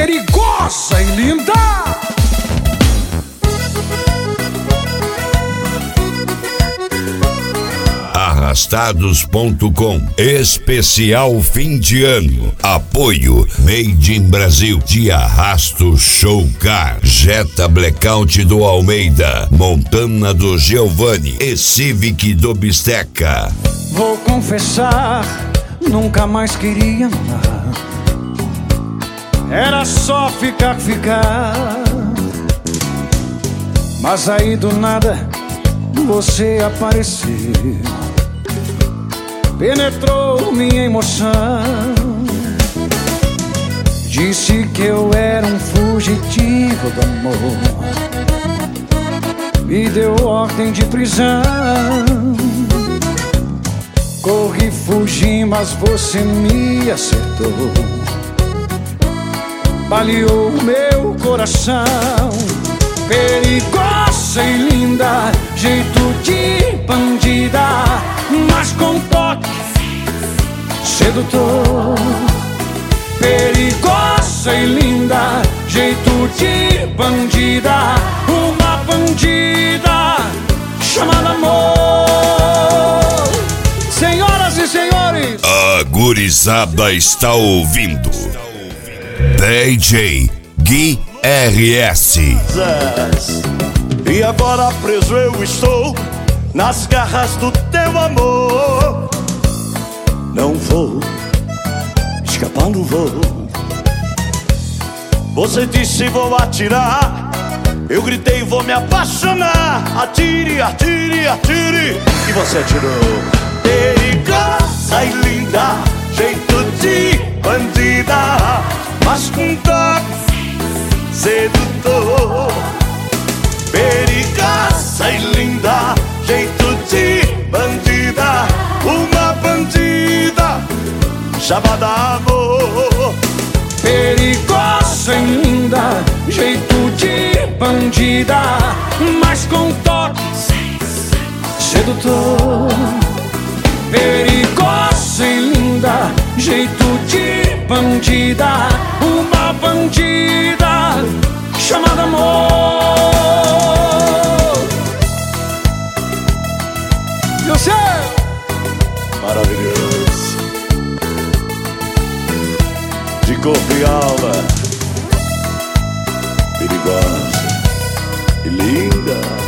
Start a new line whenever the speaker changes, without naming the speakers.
perigosa e linda.
Arrastados.com. Especial fim de ano. Apoio Made in Brasil de Arrasto Show Car, Jetta Blackout do Almeida, Montana do Giovanni e Civic do Bisteca.
Vou confessar, nunca mais queria amar. Era só ficar. Mas aí do nada você apareceu, penetrou minha emoção. Disse que eu era um fugitivo do amor, me deu ordem de prisão. Corri, fugi, mas você me acertou, baleou meu coração. Perigosa e linda, jeito de bandida, mas com toque sedutor. Perigosa e linda, jeito de bandida, uma bandida chamada amor. Senhoras e senhores,
a gurizada está ouvindo DJ Gui RS.
E agora preso eu estou nas garras do teu amor. Não vou escapar, não vou. Você disse vou atirar, eu gritei vou me apaixonar. Atire, atire, atire, e você atirou. Perigosa e linda, jeito de bandida, mas com toque sedutor. Perigosa e linda, jeito de bandida, uma bandida chamada amor.
perigosa e linda, jeito de bandida, mas com toque sedutor. Perigosa e linda, jeito de bandida, uma bandida chamada amor. E o céu
maravilhoso, de corpo e alma, perigosa e linda.